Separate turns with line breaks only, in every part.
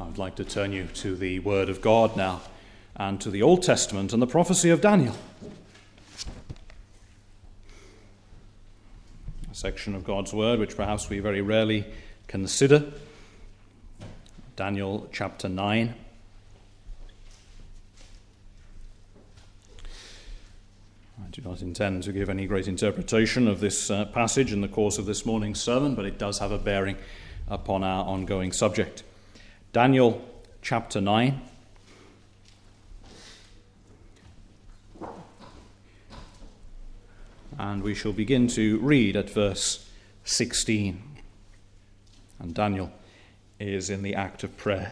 I'd like to turn you to the Word of God now and to the Old Testament and the prophecy of Daniel. A section of God's Word which perhaps we very rarely consider. Daniel chapter 9. I do not intend to give any great interpretation of this passage in the course of this morning's sermon, but it does have a bearing upon our ongoing subject. Daniel chapter 9. And we shall begin to read at verse 16. And Daniel is in the act of prayer.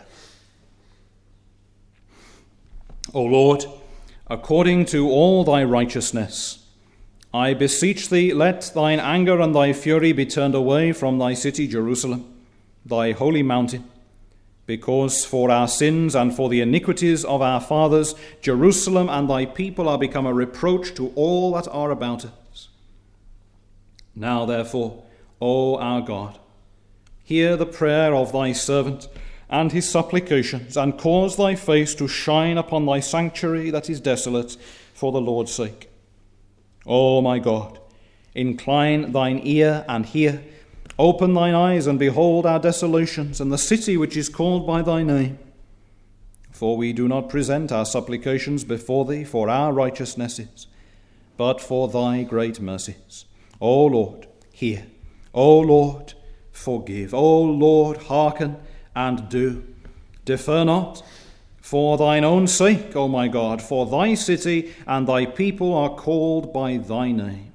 O Lord, according to all thy righteousness, I beseech thee, let thine anger and thy fury be turned away from thy city Jerusalem, thy holy mountain, because for our sins and for the iniquities of our fathers, Jerusalem and thy people are become a reproach to all that are about us. Now therefore, O our God, hear the prayer of thy servant and his supplications, and cause thy face to shine upon thy sanctuary that is desolate, for the Lord's sake. O my God, incline thine ear and hear. Open thine eyes and behold our desolations, and the city which is called by thy name. For we do not present our supplications before thee for our righteousnesses, but for thy great mercies. O Lord, hear. O Lord, forgive. O Lord, hearken and do. Defer not. For thine own sake, O my God, for thy city and thy people are called by thy name.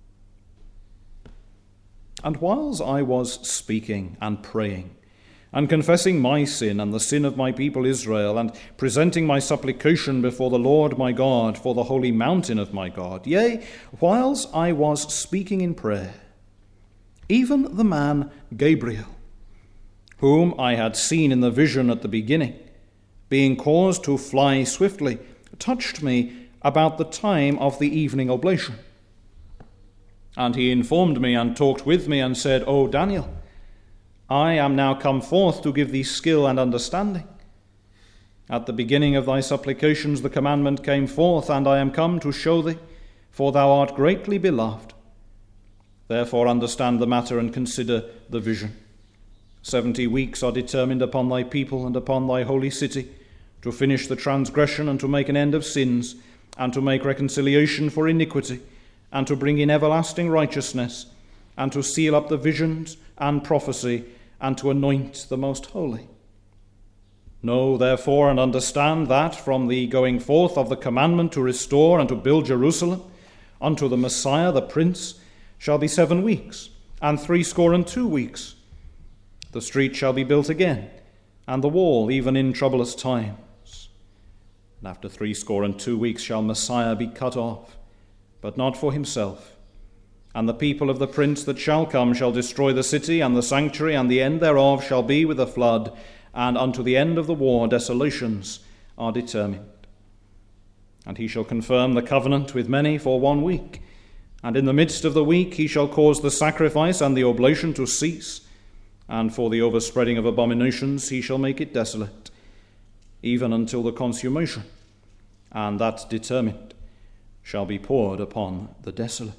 And whiles I was speaking and praying, and confessing my sin and the sin of my people Israel, and presenting my supplication before the Lord my God for the holy mountain of my God, yea, whiles I was speaking in prayer, even the man Gabriel, whom I had seen in the vision at the beginning, being caused to fly swiftly, touched me about the time of the evening oblation. And he informed me and talked with me and said, O Daniel, I am now come forth to give thee skill and understanding. At the beginning of thy supplications the commandment came forth, and I am come to show thee, for thou art greatly beloved. Therefore understand the matter and consider the vision. 70 weeks are determined upon thy people and upon thy holy city, to finish the transgression and to make an end of sins, and to make reconciliation for iniquity, and to bring in everlasting righteousness, and to seal up the visions and prophecy, and to anoint the most holy. Know therefore and understand that from the going forth of the commandment to restore and to build Jerusalem unto the Messiah the Prince shall be 7 weeks, and 62 weeks. The street shall be built again, and the wall even in troublous times. And after 62 weeks shall Messiah be cut off, but not for himself. And the people of the prince that shall come shall destroy the city and the sanctuary, and the end thereof shall be with a flood, and unto the end of the war desolations are determined. And he shall confirm the covenant with many for 1 week, and in the midst of the week he shall cause the sacrifice and the oblation to cease, and for the overspreading of abominations he shall make it desolate, even until the consummation, and that determined shall be poured upon the desolate.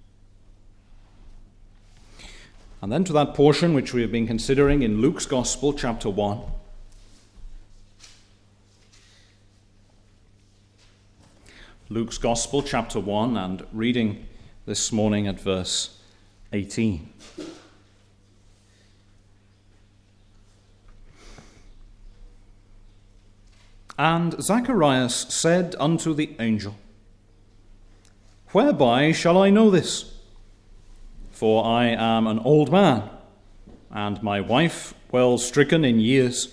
And then to that portion which we have been considering in Luke's Gospel, chapter 1. Luke's Gospel, chapter 1, and reading this morning at verse 18. And Zacharias said unto the angel, Whereby shall I know this? For I am an old man, and my wife well stricken in years.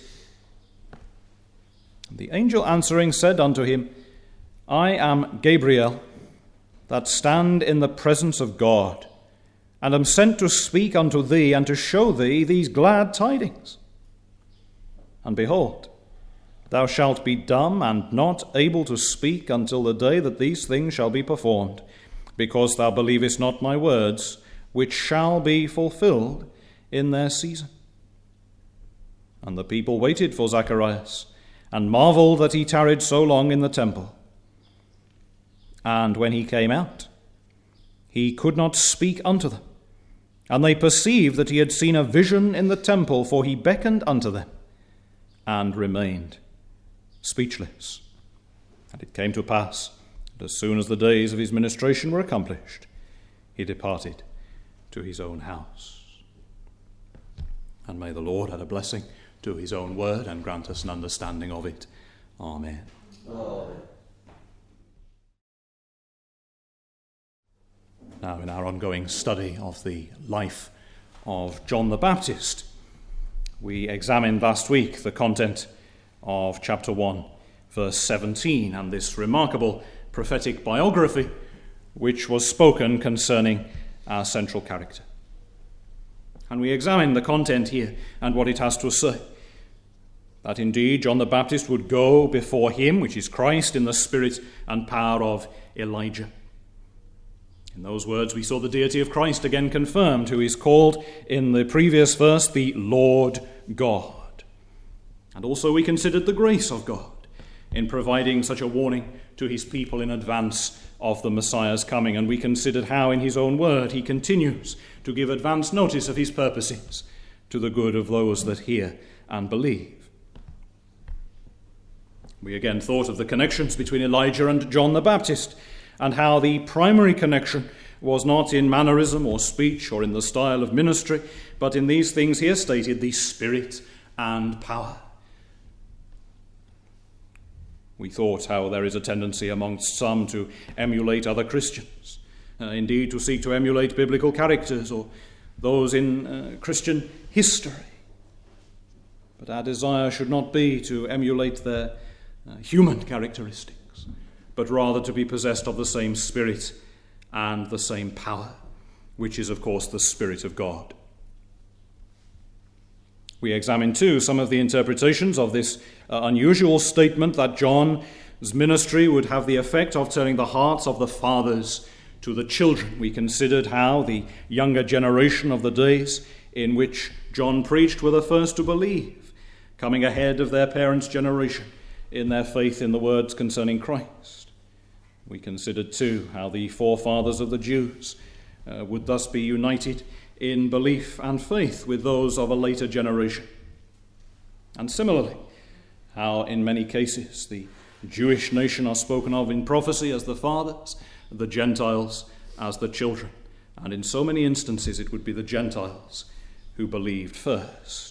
The angel answering said unto him, I am Gabriel, that stand in the presence of God, and am sent to speak unto thee, and to show thee these glad tidings. And behold, thou shalt be dumb and not able to speak until the day that these things shall be performed, because thou believest not my words, which shall be fulfilled in their season. And the people waited for Zacharias, and marveled that he tarried so long in the temple. And when he came out, he could not speak unto them. And they perceived that he had seen a vision in the temple, for he beckoned unto them, and remained speechless. And it came to pass, that as soon as the days of his ministration were accomplished, he departed to his own house. And may the Lord add a blessing to his own word, and grant us an understanding of it. Amen.
Amen.
Now, in our ongoing study of the life of John the Baptist, we examined last week the content of chapter 1, verse 17, and this remarkable prophetic biography which was spoken concerning our central character. And we examined the content here and what it has to say. That indeed John the Baptist would go before him, which is Christ, in the spirit and power of Elijah. In those words we saw the deity of Christ again confirmed, who is called in the previous verse the Lord God. And also we considered the grace of God in providing such a warning to his people in advance of the Messiah's coming. And we considered how in his own word he continues to give advance notice of his purposes to the good of those that hear and believe. We again thought of the connections between Elijah and John the Baptist, and how the primary connection was not in mannerism or speech or in the style of ministry, but in these things here stated, the spirit and power. We thought how there is a tendency amongst some to emulate other Christians, indeed to seek to emulate biblical characters or those in Christian history. But our desire should not be to emulate their human characteristics, but rather to be possessed of the same spirit and the same power, which is, of course, the Spirit of God. We examine, too, some of the interpretations of this unusual statement that John's ministry would have the effect of turning the hearts of the fathers to the children. We considered how the younger generation of the days in which John preached were the first to believe, coming ahead of their parents' generation in their faith in the words concerning Christ. We considered, too, how the forefathers of the Jews would thus be united in belief and faith with those of a later generation. And similarly, how in many cases the Jewish nation are spoken of in prophecy as the fathers, the Gentiles as the children. And in so many instances it would be the Gentiles who believed first.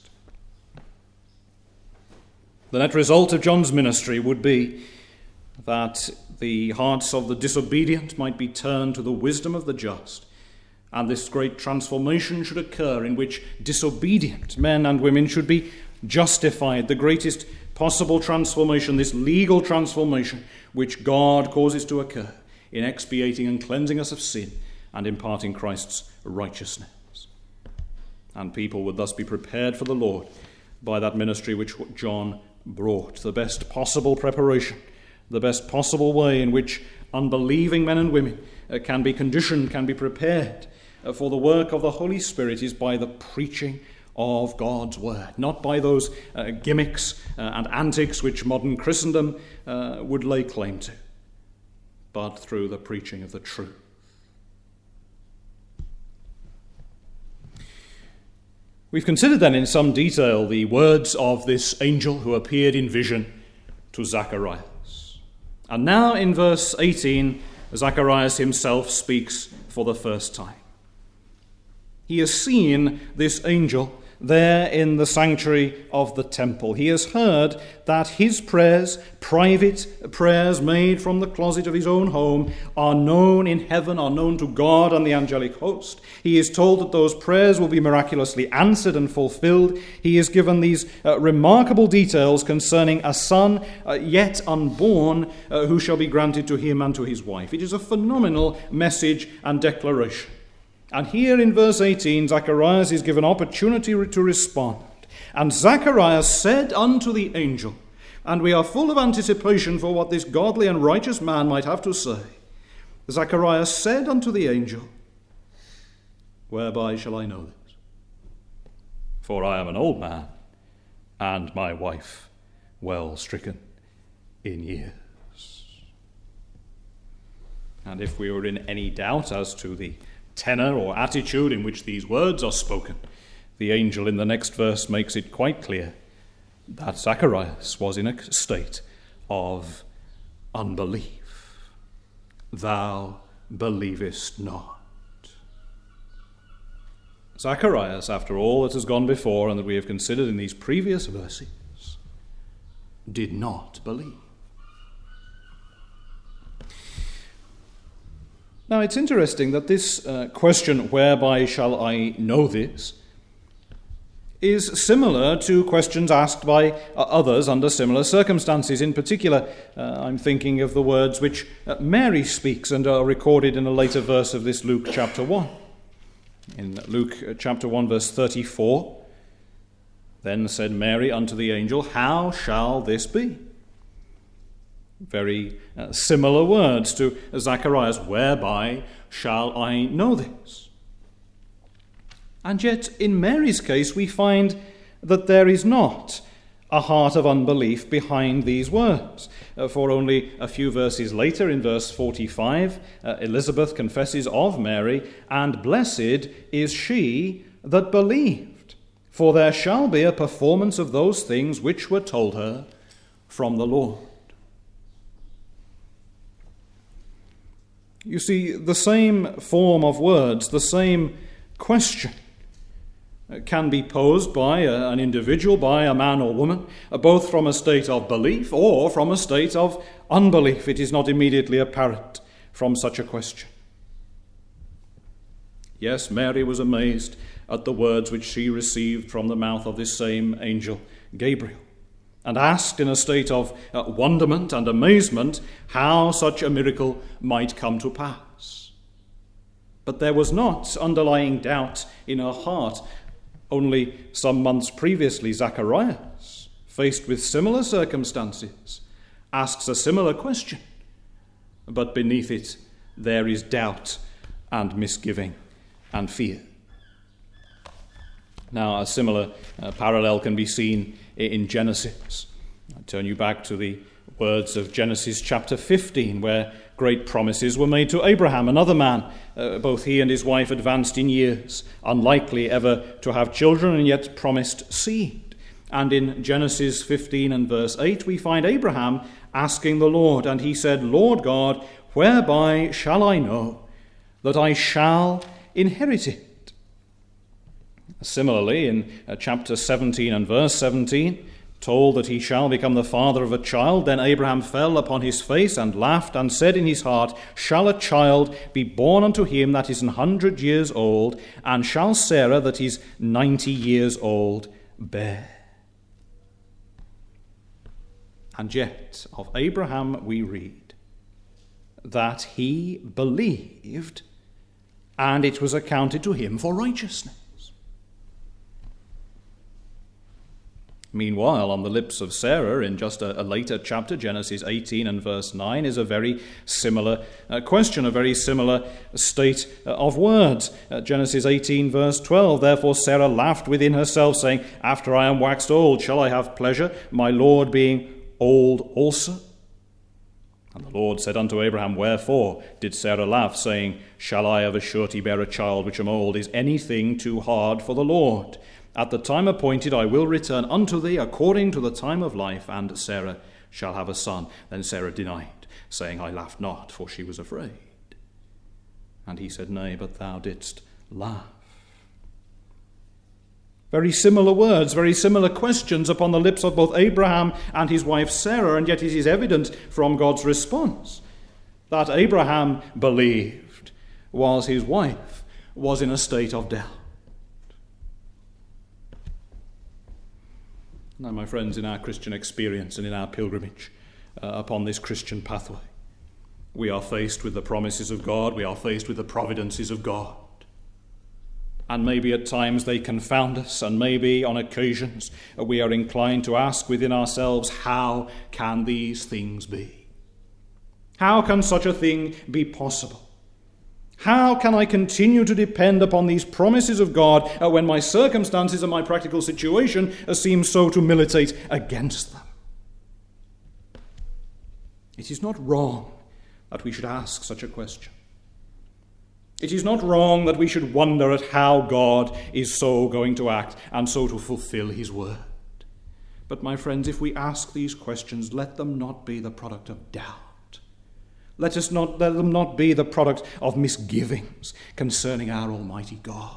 The net result of John's ministry would be that the hearts of the disobedient might be turned to the wisdom of the just, and this great transformation should occur in which disobedient men and women should be justified, the greatest possible transformation, this legal transformation which God causes to occur in expiating and cleansing us of sin and imparting Christ's righteousness. And people would thus be prepared for the Lord by that ministry which John brought, the best possible preparation, the best possible way in which unbelieving men and women can be conditioned, can be prepared for the work of the Holy Spirit is by the preaching of God's word, not by those gimmicks and antics which modern Christendom would lay claim to, but through the preaching of the truth. We've considered then in some detail the words of this angel who appeared in vision to Zacharias. And now in verse 18, Zacharias himself speaks for the first time. He has seen this angel there in the sanctuary of the temple. He has heard that his prayers, private prayers made from the closet of his own home, are known in heaven, are known to God and the angelic host. He is told that those prayers will be miraculously answered and fulfilled. He is given these remarkable details concerning a son yet unborn who shall be granted to him and to his wife. It is a phenomenal message and declaration. And here in verse 18, Zacharias is given opportunity to respond. And Zacharias said unto the angel, and we are full of anticipation for what this godly and righteous man might have to say. Zacharias said unto the angel, whereby shall I know this? For I am an old man, and my wife well stricken in years. And if we were in any doubt as to the tenor or attitude in which these words are spoken, the angel in the next verse makes it quite clear that Zacharias was in a state of unbelief. Thou believest not. Zacharias, after all that has gone before and that we have considered in these previous verses, did not believe. Now, it's interesting that this question, whereby shall I know this, is similar to questions asked by others under similar circumstances. In particular, I'm thinking of the words which Mary speaks and are recorded in a later verse of this Luke chapter 1. In Luke chapter 1, verse 34, then said Mary unto the angel, How shall this be? Very similar words to Zacharias, whereby shall I know this? And yet, in Mary's case, we find that there is not a heart of unbelief behind these words. For only a few verses later, in verse 45, Elizabeth confesses of Mary, and blessed is she that believed, for there shall be a performance of those things which were told her from the Lord. You see, the same form of words, the same question can be posed by an individual, by a man or woman, both from a state of belief or from a state of unbelief. It is not immediately apparent from such a question. Yes, Mary was amazed at the words which she received from the mouth of this same angel, Gabriel, and asked in a state of wonderment and amazement how such a miracle might come to pass. But there was not underlying doubt in her heart. Only some months previously, Zacharias, faced with similar circumstances, asks a similar question, but beneath it there is doubt and misgiving and fear. Now, a similar parallel can be seen in Genesis. I turn you back to the words of Genesis chapter 15, where great promises were made to Abraham, another man. Both he and his wife advanced in years, unlikely ever to have children, and yet promised seed. And in Genesis 15 and verse 8, we find Abraham asking the Lord, and he said, Lord God, whereby shall I know that I shall inherit it? Similarly, in chapter 17 and verse 17, told that he shall become the father of a child, then Abraham fell upon his face and laughed and said in his heart, Shall a child be born unto him that is 100 years old, and shall Sarah that is 90 years old bear? And yet of Abraham we read that he believed, and it was accounted to him for righteousness. Meanwhile, on the lips of Sarah, in just a later chapter, Genesis 18 and verse 9, is a very similar question, a very similar state of words. Genesis 18 verse 12, Therefore Sarah laughed within herself, saying, After I am waxed old, shall I have pleasure, my Lord being old also? And the Lord said unto Abraham, Wherefore did Sarah laugh, saying, Shall I of a surety bear a child which am old? Is anything too hard for the Lord? At the time appointed I will return unto thee according to the time of life, and Sarah shall have a son. Then Sarah denied, saying, I laughed not, for she was afraid. And he said, Nay, but thou didst laugh. Very similar words, very similar questions upon the lips of both Abraham and his wife Sarah, and yet it is evident from God's response that Abraham believed, whilst his wife was in a state of doubt. Now, my friends, in our Christian experience and in our pilgrimage upon this Christian pathway, we are faced with the promises of God, we are faced with the providences of God. And maybe at times they confound us, and maybe on occasions we are inclined to ask within ourselves, how can these things be? How can such a thing be possible? How can I continue to depend upon these promises of God when my circumstances and my practical situation seem so to militate against them? It is not wrong that we should ask such a question. It is not wrong that we should wonder at how God is so going to act and so to fulfill his word. But my friends, if we ask these questions, let them not be the product of doubt. Let them not be the product of misgivings concerning our Almighty God.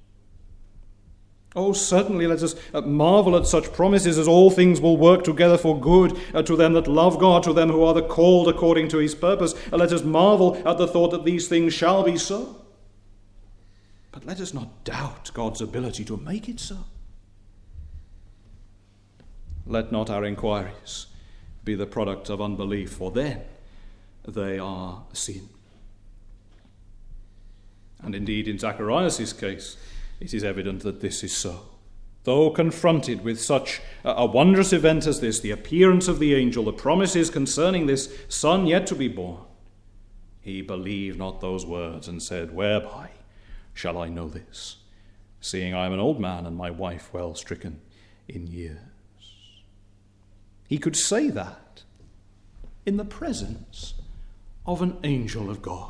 Oh, certainly let us marvel at such promises as all things will work together for good to them that love God, to them who are the called according to his purpose. Let us marvel at the thought that these things shall be so. But let us not doubt God's ability to make it so. Let not our inquiries be the product of unbelief, for then they are sin. And indeed, in Zacharias' case, it is evident that this is so. Though confronted with such a wondrous event as this, the appearance of the angel, the promises concerning this son yet to be born, he believed not those words and said, "Whereby shall I know this, seeing I am an old man and my wife well stricken in years?" He could say that in the presence of an angel of God.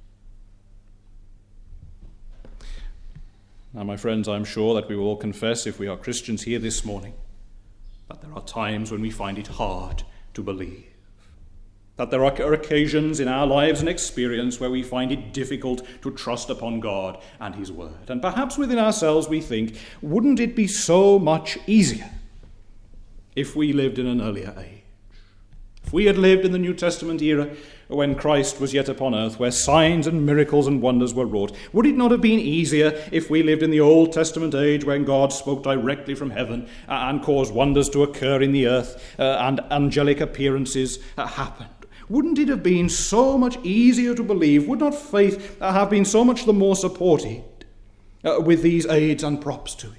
Now, my friends, I'm sure that we will all confess, if we are Christians here this morning, that there are times when we find it hard to believe. That there are occasions in our lives and experience where we find it difficult to trust upon God and his word. And perhaps within ourselves we think, wouldn't it be so much easier if we lived in an earlier age? If we had lived in the New Testament era when Christ was yet upon earth, where signs and miracles and wonders were wrought, would it not have been easier if we lived in the Old Testament age when God spoke directly from heaven and caused wonders to occur in the earth and angelic appearances happened? Wouldn't it have been so much easier to believe? Would not faith have been so much the more supported with these aids and props to it?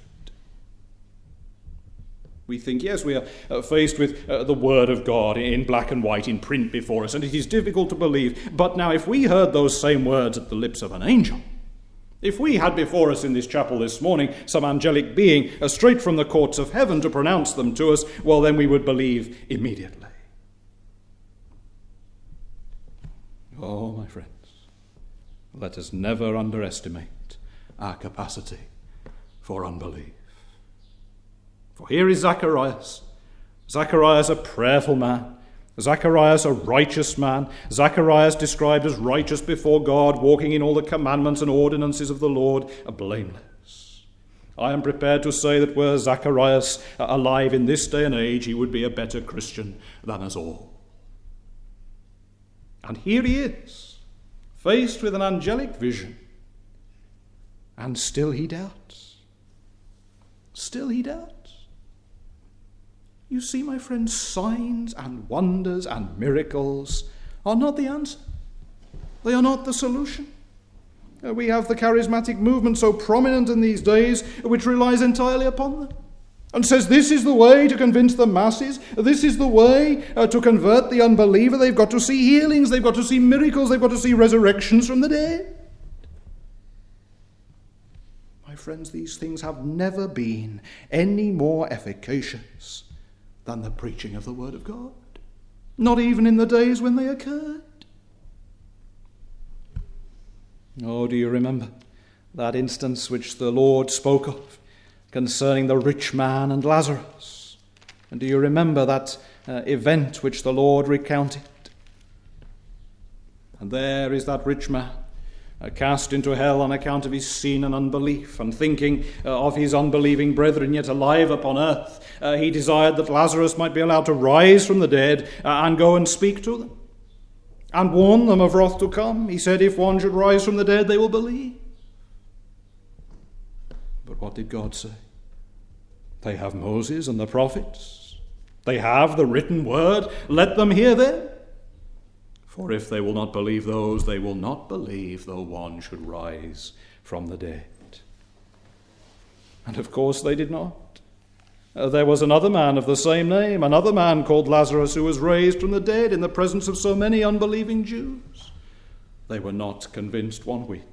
We think, yes, we are faced with the Word of God in black and white, in print before us, and it is difficult to believe. But now, if we heard those same words at the lips of an angel, if we had before us in this chapel this morning some angelic being straight from the courts of heaven to pronounce them to us, well, then we would believe immediately. Oh, my friends, let us never underestimate our capacity for unbelief. For here is Zacharias. Zacharias, a prayerful man. Zacharias, a righteous man. Zacharias described as righteous before God, walking in all the commandments and ordinances of the Lord, blameless. I am prepared to say that were Zacharias alive in this day and age, he would be a better Christian than us all. And here he is, faced with an angelic vision, and still he doubts. Still he doubts. You see, my friends, signs and wonders and miracles are not the answer. They are not the solution. We have the charismatic movement so prominent in these days, which relies entirely upon them, and says this is the way to convince the masses, this is the way to convert the unbeliever. They've got to see healings, they've got to see miracles, they've got to see resurrections from the dead. My friends, these things have never been any more efficacious than the preaching of the Word of God, not even in the days when they occurred. Oh, do you remember that instance which the Lord spoke of concerning the rich man and Lazarus? And do you remember that event which the Lord recounted? And there is that rich man, cast into hell on account of his sin and unbelief, and thinking of his unbelieving brethren yet alive upon earth, he desired that Lazarus might be allowed to rise from the dead and go and speak to them and warn them of wrath to come. He said, if one should rise from the dead, they will believe. But what did God say? They have Moses and the prophets. They have the written word. Let them hear them. For if they will not believe those, they will not believe though one should rise from the dead. And of course they did not. There was another man of the same name, another man called Lazarus, who was raised from the dead in the presence of so many unbelieving Jews. They were not convinced one whit.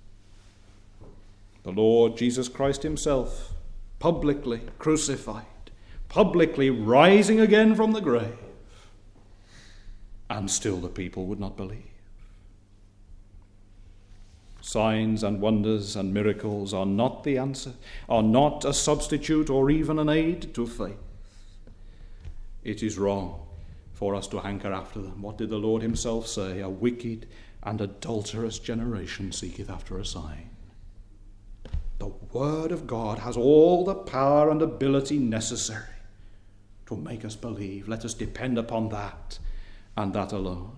The Lord Jesus Christ himself, publicly crucified, publicly rising again from the grave, and still the people would not believe. Signs and wonders and miracles are not the answer, are not a substitute or even an aid to faith. It is wrong for us to hanker after them. What did the Lord himself say? A wicked and adulterous generation seeketh after a sign. The Word of God has all the power and ability necessary to make us believe. Let us depend upon that and that alone.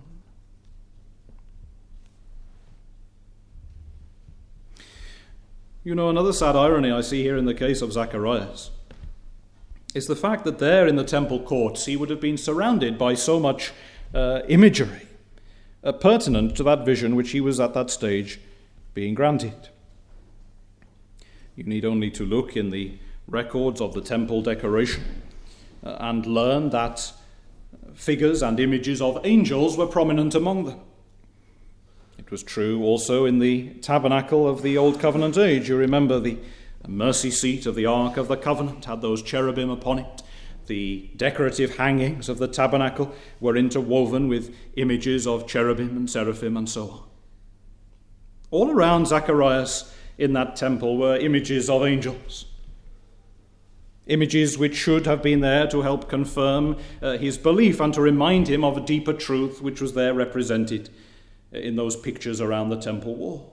You know, another sad irony I see here in the case of Zacharias is the fact that there in the temple courts he would have been surrounded by so much imagery pertinent to that vision which he was at that stage being granted. You need only to look in the records of the temple decoration and learn that figures and images of angels were prominent among them. It was true also in the tabernacle of the Old Covenant age. You remember the mercy seat of the Ark of the Covenant had those cherubim upon it. The decorative hangings of the tabernacle were interwoven with images of cherubim and seraphim and so on. All around Zacharias in that temple were images of angels. Images which should have been there to help confirm his belief and to remind him of a deeper truth which was there represented in those pictures around the temple walls.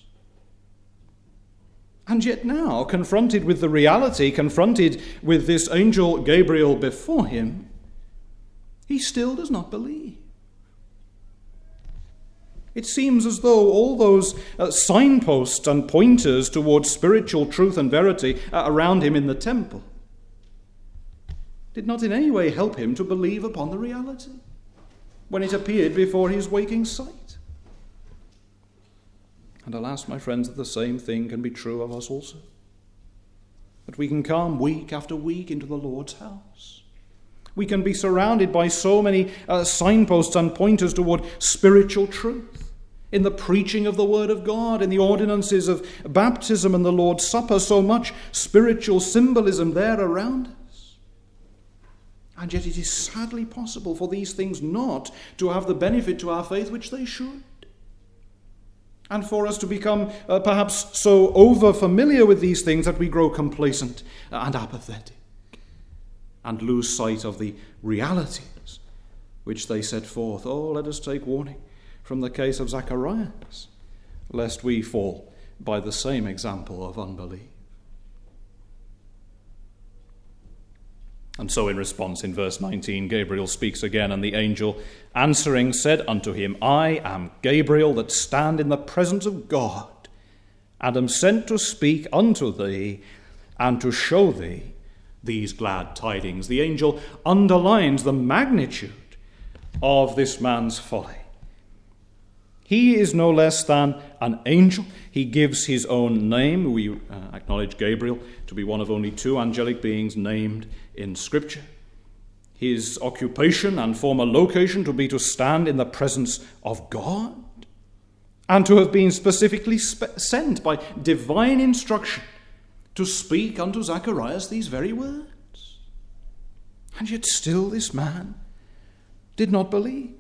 And yet now, confronted with the reality, confronted with this angel Gabriel before him, he still does not believe. It seems as though all those signposts and pointers towards spiritual truth and verity around him in the temple did not in any way help him to believe upon the reality when it appeared before his waking sight. And alas, my friends, that the same thing can be true of us also. That we can come week after week into the Lord's house. We can be surrounded by so many signposts and pointers toward spiritual truth. In the preaching of the Word of God, in the ordinances of baptism and the Lord's Supper, so much spiritual symbolism there around us. And yet it is sadly possible for these things not to have the benefit to our faith which they should. And for us to become perhaps so over-familiar with these things that we grow complacent and apathetic and lose sight of the realities which they set forth. Oh, let us take warning from the case of Zacharias, lest we fall by the same example of unbelief. And so in response, in verse 19, Gabriel speaks again, and the angel answering said unto him, I am Gabriel that stand in the presence of God, and am sent to speak unto thee, and to show thee these glad tidings. The angel underlines the magnitude of this man's folly. He is no less than an angel. He gives his own name. We acknowledge Gabriel to be one of only two angelic beings named in Scripture. His occupation and former location to be to stand in the presence of God, and to have been specifically sent by divine instruction to speak unto Zacharias these very words. And yet still this man did not believe.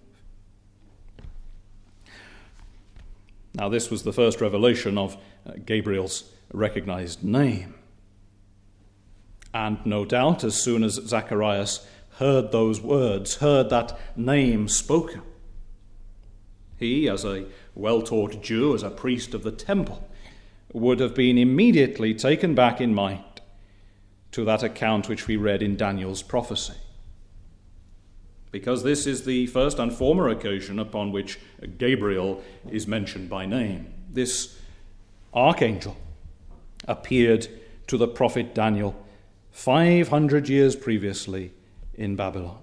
Now, this was the first revelation of Gabriel's recognized name. And no doubt, as soon as Zacharias heard those words, heard that name spoken, he, as a well-taught Jew, as a priest of the temple, would have been immediately taken back in mind to that account which we read in Daniel's prophecy. Because this is the first and former occasion upon which Gabriel is mentioned by name. This archangel appeared to the prophet Daniel 500 years previously in Babylon.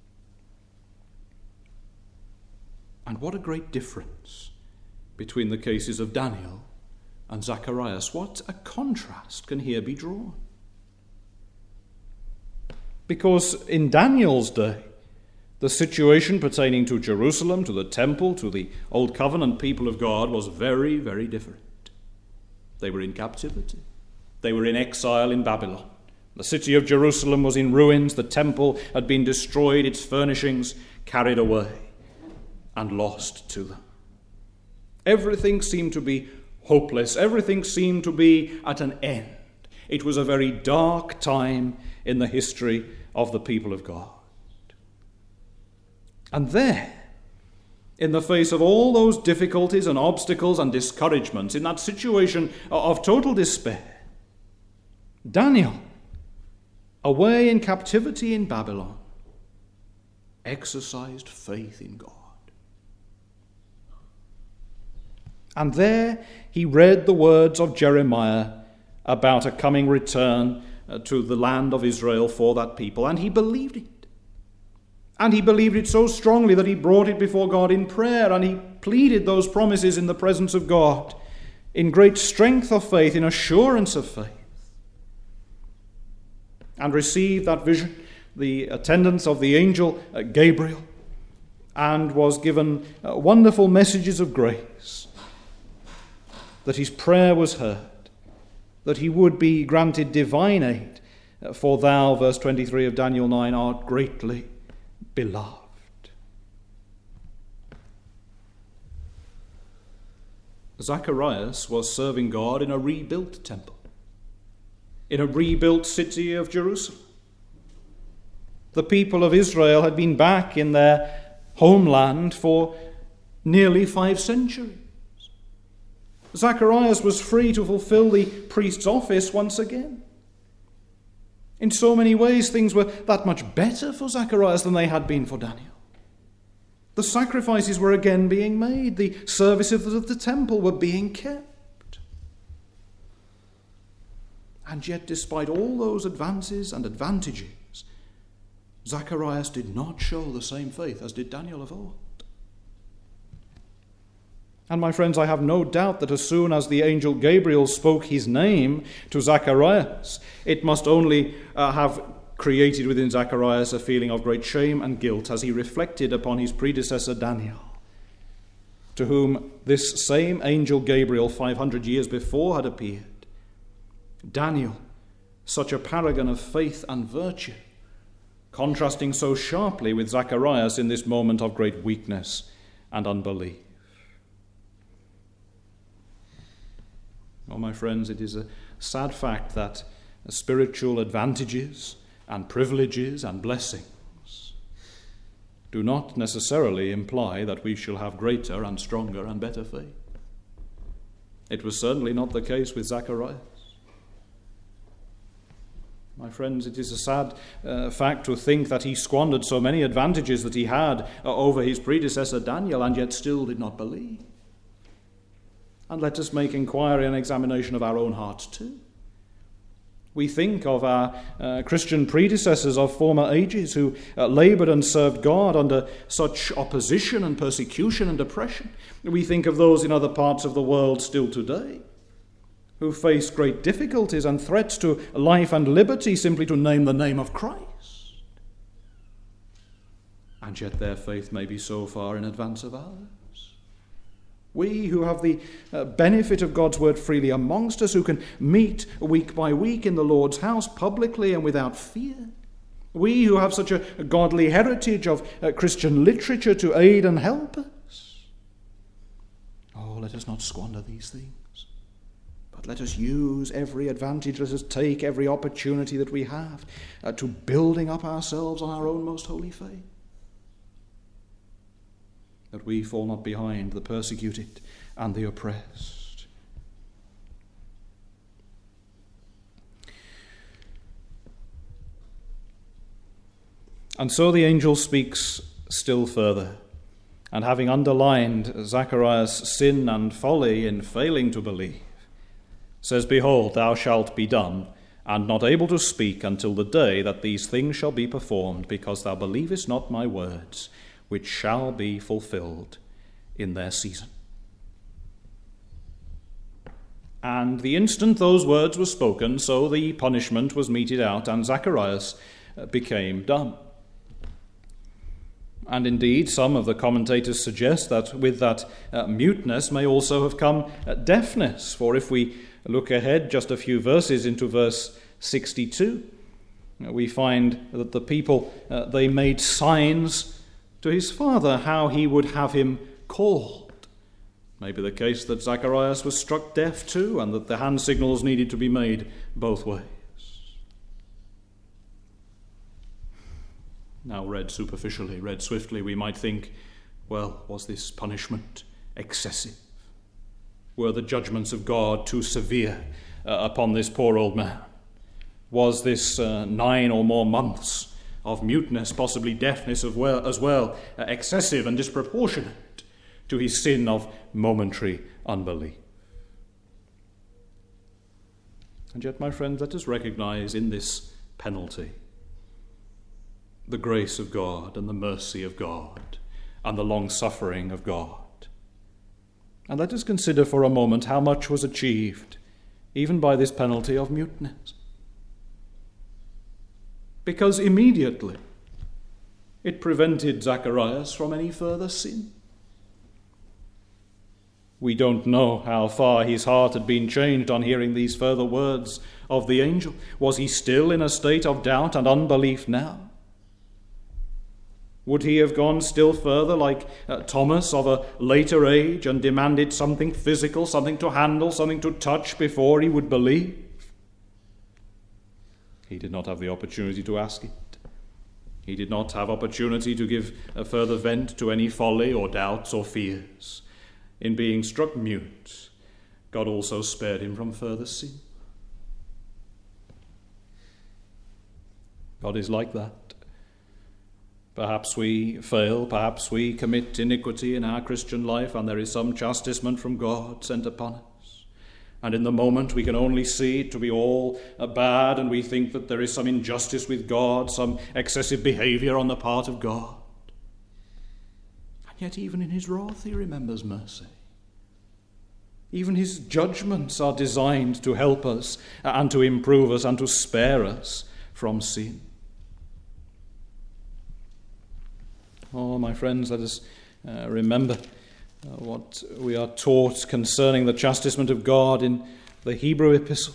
And what a great difference between the cases of Daniel and Zacharias. What a contrast can here be drawn. Because in Daniel's day, The situation pertaining to Jerusalem, to the temple, to the Old Covenant people of God was very, very different. They were in captivity. They were in exile in Babylon. The city of Jerusalem was in ruins. The temple had been destroyed, its furnishings carried away and lost to them. Everything seemed to be hopeless. Everything seemed to be at an end. It was a very dark time in the history of the people of God. And there, in the face of all those difficulties and obstacles and discouragements, in that situation of total despair, Daniel, away in captivity in Babylon, exercised faith in God. And there he read the words of Jeremiah about a coming return to the land of Israel for that people, and he believed it. And he believed it so strongly that he brought it before God in prayer, and he pleaded those promises in the presence of God in great strength of faith, in assurance of faith, and received that vision, the attendance of the angel Gabriel, and was given wonderful messages of grace, that his prayer was heard, that he would be granted divine aid, for thou, verse 23 of Daniel 9, art greatly beloved. Zacharias was serving God in a rebuilt temple, in a rebuilt city of Jerusalem. The people of Israel had been back in their homeland for nearly 5 centuries. Zacharias was free to fulfill the priest's office once again. In so many ways, things were that much better for Zacharias than they had been for Daniel. The sacrifices were again being made. The services of the temple were being kept. And yet, despite all those advances and advantages, Zacharias did not show the same faith as did Daniel of old. And my friends, I have no doubt that as soon as the angel Gabriel spoke his name to Zacharias, it must only have created within Zacharias a feeling of great shame and guilt as he reflected upon his predecessor Daniel, to whom this same angel Gabriel 500 years before had appeared. Daniel, such a paragon of faith and virtue, contrasting so sharply with Zacharias in this moment of great weakness and unbelief. Oh, my friends, it is a sad fact that spiritual advantages and privileges and blessings do not necessarily imply that we shall have greater and stronger and better faith. It was certainly not the case with Zacharias. My friends, it is a sad fact to think that he squandered so many advantages that he had over his predecessor Daniel, and yet still did not believe. And let us make inquiry and examination of our own hearts too. We think of our Christian predecessors of former ages who labored and served God under such opposition and persecution and oppression. We think of those in other parts of the world still today who face great difficulties and threats to life and liberty simply to name the name of Christ. And yet their faith may be so far in advance of ours. We who have the benefit of God's word freely amongst us, who can meet week by week in the Lord's house publicly and without fear. We who have such a godly heritage of Christian literature to aid and help us. Oh, let us not squander these things, but let us use every advantage, let us take every opportunity that we have to building up ourselves on our own most holy faith, that we fall not behind the persecuted and the oppressed. And so the angel speaks still further, and having underlined Zacharias' sin and folly in failing to believe, says, Behold, thou shalt be dumb, and not able to speak until the day that these things shall be performed, because thou believest not my words, which shall be fulfilled in their season. And the instant those words were spoken, so the punishment was meted out, and Zacharias became dumb. And indeed, some of the commentators suggest that with that muteness may also have come deafness. For if we look ahead just a few verses into verse 62, we find that the people, they made signs to his father how he would have him called. Maybe the case that Zacharias was struck deaf too, and that the hand signals needed to be made both ways. Now, read superficially, read swiftly, we might think, well, was this punishment excessive? Were the judgments of God too severe upon this poor old man? Was this 9 or more months of muteness, possibly deafness as well, excessive and disproportionate to his sin of momentary unbelief? And yet, my friends, let us recognize in this penalty the grace of God and the mercy of God and the long-suffering of God. And let us consider for a moment how much was achieved even by this penalty of muteness. Because immediately it prevented Zacharias from any further sin. We don't know how far his heart had been changed on hearing these further words of the angel. Was he still in a state of doubt and unbelief now? Would he have gone still further like Thomas of a later age and demanded something physical, something to handle, something to touch before he would believe? He did not have the opportunity to ask it. He did not have opportunity to give a further vent to any folly or doubts or fears. In being struck mute, God also spared him from further sin. God is like that. Perhaps we fail, perhaps we commit iniquity in our Christian life, and there is some chastisement from God sent upon us. And in the moment we can only see it to be all bad, and we think that there is some injustice with God, some excessive behavior on the part of God. And yet even in his wrath he remembers mercy. Even his judgments are designed to help us and to improve us and to spare us from sin. Oh, my friends, let us remember what we are taught concerning the chastisement of God in the Hebrew epistle.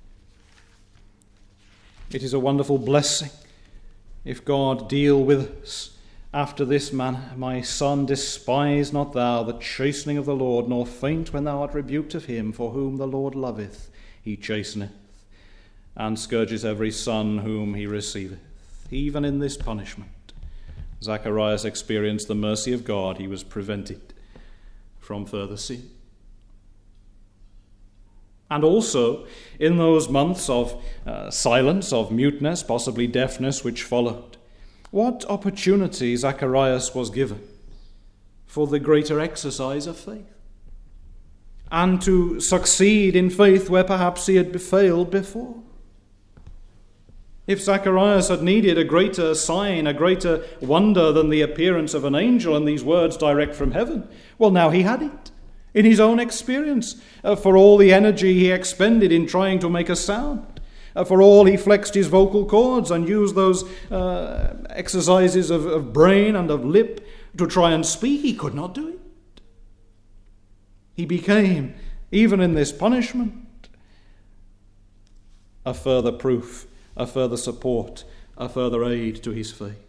It is a wonderful blessing if God deal with us after this manner. My son, despise not thou the chastening of the Lord, nor faint when thou art rebuked of him, for whom the Lord loveth, he chasteneth, and scourges every son whom he receiveth. Even in this punishment, Zacharias experienced the mercy of God. He was prevented from further sin. And also, in those months of silence, of muteness, possibly deafness, which followed, what opportunity Zacharias was given for the greater exercise of faith, and to succeed in faith where perhaps he had failed before. If Zacharias had needed a greater sign, a greater wonder than the appearance of an angel and these words direct from heaven, well, now he had it in his own experience, for all the energy he expended in trying to make a sound, for all he flexed his vocal cords and used those exercises of brain and of lip to try and speak, he could not do it. He became, even in this punishment, a further proof, a further support, a further aid to his faith.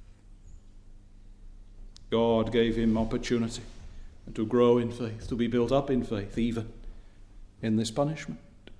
God gave him opportunity to grow in faith, to be built up in faith, even in this punishment.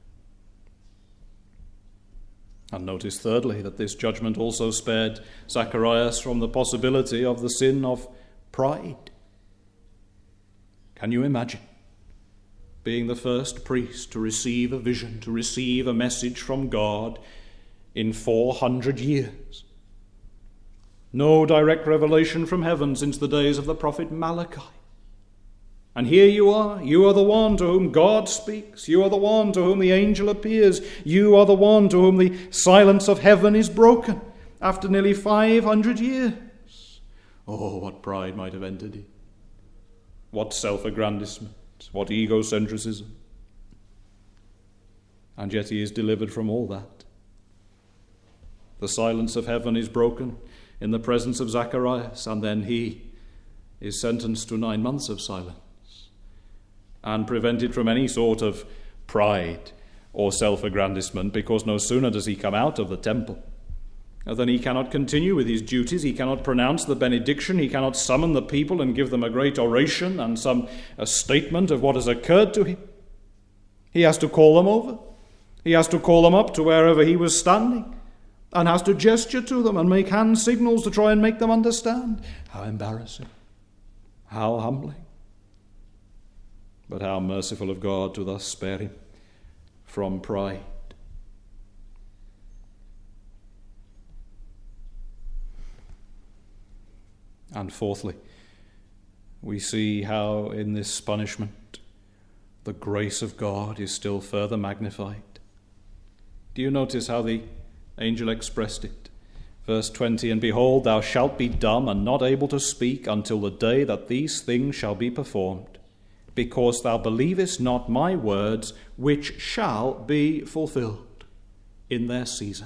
And notice thirdly that this judgment also spared Zacharias from the possibility of the sin of pride. Can you imagine being the first priest to receive a vision, to receive a message from God in 400 years? No direct revelation from heaven since the days of the prophet Malachi. And here you are the one to whom God speaks, you are the one to whom the angel appears, you are the one to whom the silence of heaven is broken after nearly 500 years. Oh, what pride might have entered it. What self-aggrandizement, what egocentrism. And yet he is delivered from all that. The silence of heaven is broken in the presence of Zacharias, and then he is sentenced to 9 months of silence and prevented from any sort of pride or self-aggrandizement, because no sooner does he come out of the temple than he cannot continue with his duties. He cannot pronounce the benediction. He cannot summon the people and give them a great oration and a statement of what has occurred to him. He has to call them over. He has to call them up to wherever he was standing, and has to gesture to them and make hand signals to try and make them understand. How embarrassing. How humbling. But how merciful of God to thus spare him from pride. And fourthly, we see how in this punishment the grace of God is still further magnified. Do you notice how the angel expressed it? Verse 20, "And behold, thou shalt be dumb and not able to speak until the day that these things shall be performed, because thou believest not my words, which shall be fulfilled in their season."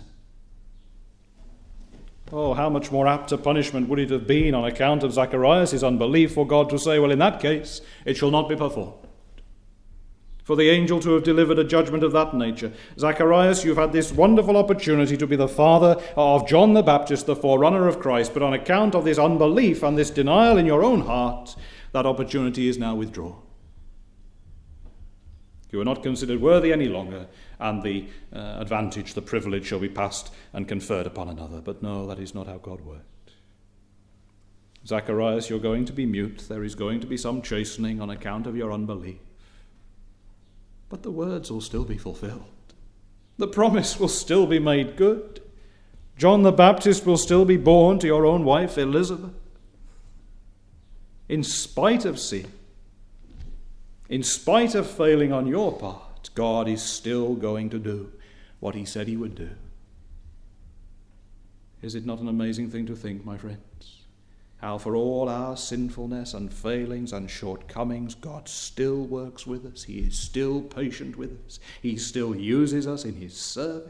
Oh, how much more apt a punishment would it have been on account of Zacharias' unbelief for God to say, well, in that case, it shall not be performed. For the angel to have delivered a judgment of that nature. Zacharias, you've had this wonderful opportunity to be the father of John the Baptist, the forerunner of Christ, but on account of this unbelief and this denial in your own heart, that opportunity is now withdrawn. You are not considered worthy any longer, and the advantage, the privilege shall be passed and conferred upon another. But no, that is not how God worked. Zacharias, you're going to be mute. There is going to be some chastening on account of your unbelief. But the words will still be fulfilled. The promise will still be made good. John the Baptist will still be born to your own wife, Elizabeth. In spite of sin, in spite of failing on your part, God is still going to do what he said he would do. Is it not an amazing thing to think, my friends? How for all our sinfulness and failings and shortcomings, God still works with us. He is still patient with us. He still uses us in his service.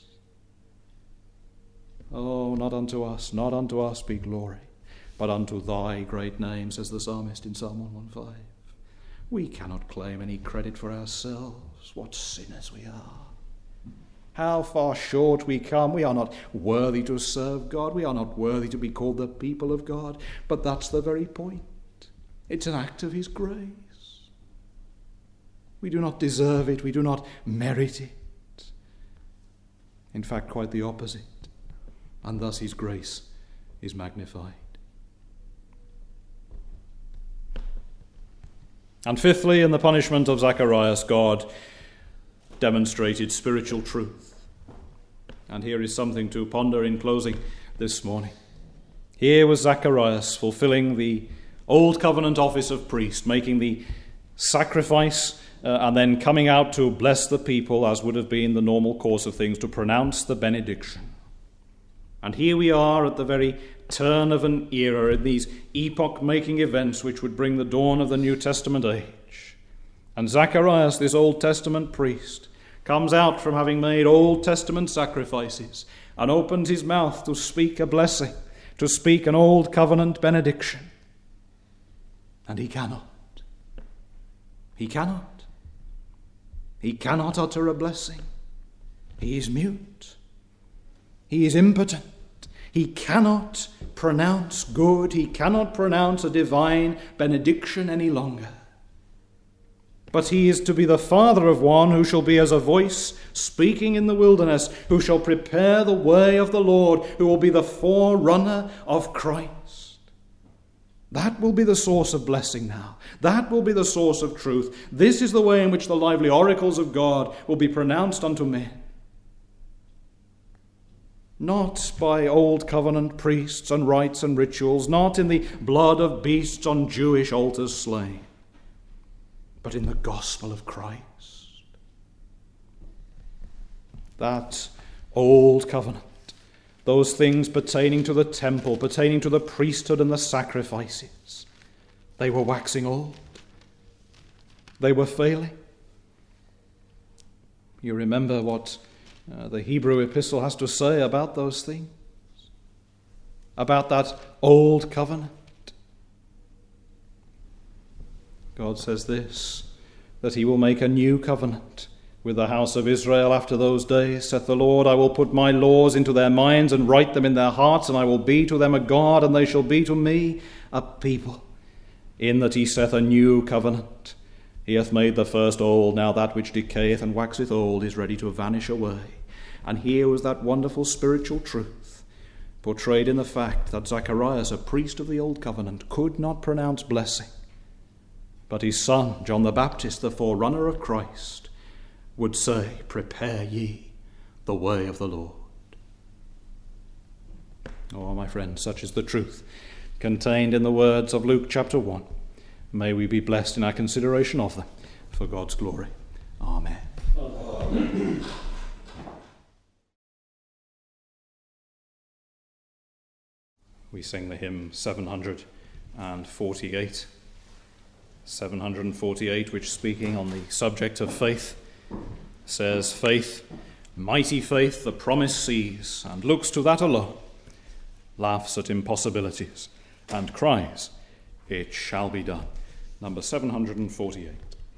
Oh, not unto us be glory, but unto thy great name, says the psalmist in Psalm 115. We cannot claim any credit for ourselves. What sinners we are. How far short we come. We are not worthy to serve God. We are not worthy to be called the people of God. But that's the very point. It's an act of his grace. We do not deserve it. We do not merit it. In fact, quite the opposite. And thus his grace is magnified. And fifthly, in the punishment of Zacharias, God demonstrated spiritual truth. And here is something to ponder in closing this morning. Here was Zacharias fulfilling the old covenant office of priest, making the sacrifice and then coming out to bless the people as would have been the normal course of things, to pronounce the benediction. And here we are at the very turn of an era, in these epoch-making events which would bring the dawn of the New Testament age. And Zacharias, this Old Testament priest, comes out from having made Old Testament sacrifices and opens his mouth to speak a blessing, to speak an Old Covenant benediction. And he cannot. He cannot. He cannot utter a blessing. He is mute. He is impotent. He cannot pronounce good. He cannot pronounce a divine benediction any longer. But he is to be the father of one who shall be as a voice speaking in the wilderness, who shall prepare the way of the Lord, who will be the forerunner of Christ. That will be the source of blessing now. That will be the source of truth. This is the way in which the lively oracles of God will be pronounced unto men. Not by old covenant priests and rites and rituals, not in the blood of beasts on Jewish altars slain, but in the gospel of Christ. That old covenant, those things pertaining to the temple, pertaining to the priesthood and the sacrifices, they were waxing old. They were failing. You remember what the Hebrew epistle has to say about those things. about that old covenant. God says this, that he will make a new covenant with the house of Israel after those days, saith the Lord. I will put my laws into their minds and write them in their hearts, and I will be to them a God, and they shall be to me a people. In that he saith a new covenant. He hath made the first old, now that which decayeth and waxeth old is ready to vanish away. And here was that wonderful spiritual truth, portrayed in the fact that Zacharias, a priest of the old covenant, could not pronounce blessing, but his son, John the Baptist, the forerunner of Christ, would say, prepare ye the way of the Lord. Oh, my friends, such is the truth contained in the words of Luke chapter 1. May we be blessed in our consideration of them for God's glory. Amen. Amen. We sing the hymn 748. 748, which, speaking on the subject of faith, says, faith, mighty faith, the promise sees, and looks to that alone, laughs at impossibilities, and cries, it shall be done. Number 748.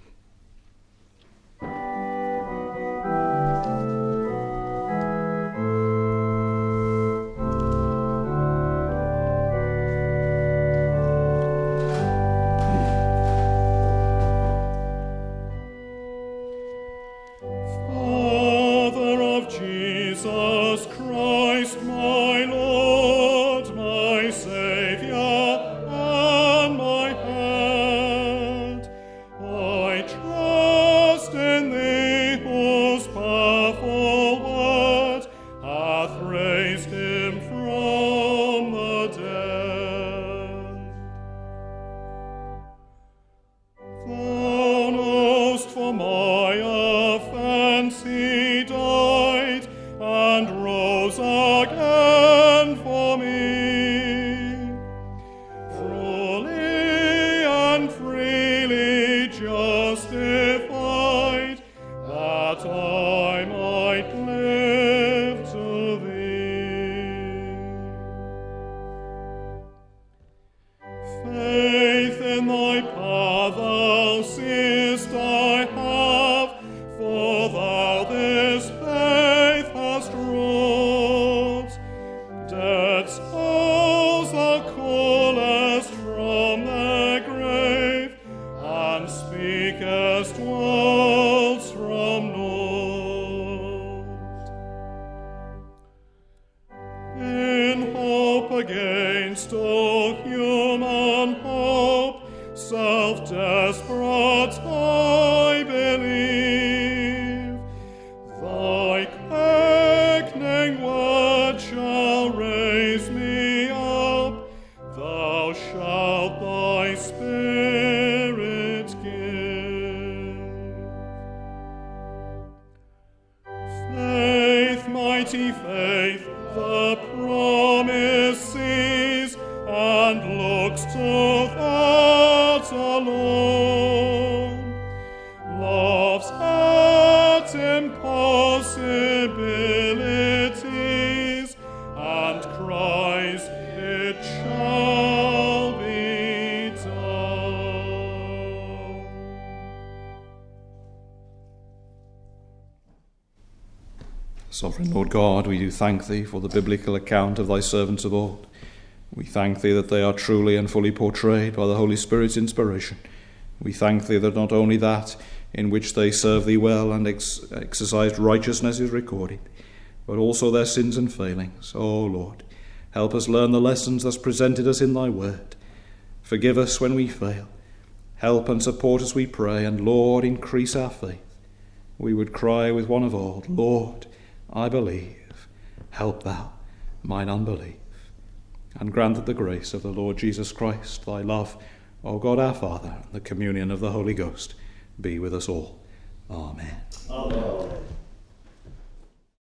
Sovereign Lord God, we do thank thee for the biblical account of thy servants of old. We thank thee that they are truly and fully portrayed by the Holy Spirit's inspiration. We thank thee that not only that in which they serve thee well and exercised righteousness is recorded, but also their sins and failings. O Lord, help us learn the lessons thus presented us in thy word. Forgive us when we fail. Help and support us, we pray, and Lord, increase our faith. We would cry with one of old, Lord, I believe, help thou mine unbelief. And grant that the grace of the Lord Jesus Christ, thy love, O God our Father, and the communion of the Holy Ghost be with us all. Amen. Amen.